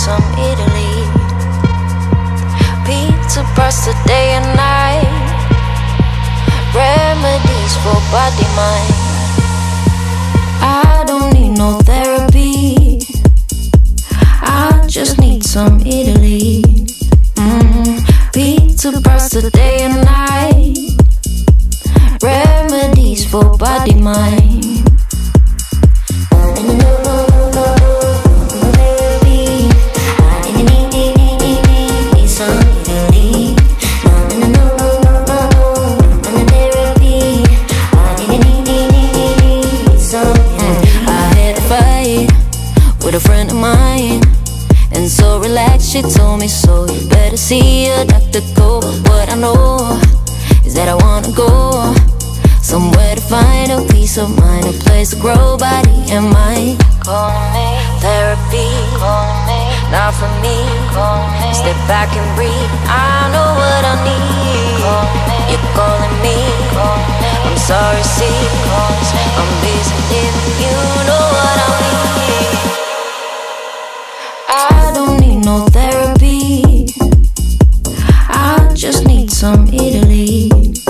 some Italy. Pizza, pasta day and night. Remedies for body, mind. I don't need no therapy. I just need some Italy. Pizza, pasta day and night. Remedies for body, mind. A friend of mine, and so relaxed, she told me so. You better see a doctor, go. What I know is that I wanna go somewhere to find a peace of mind, a place to grow body and mind. Calling me therapy, calling me not for me. Step back and breathe. I know what I need. You're calling me. I'm sorry, see, I'm busy living. You know what I mean. I don't need no therapy. I just need some Italy.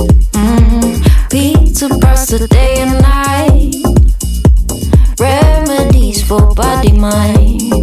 Pizza, pasta day and night. Remedies for body, mind.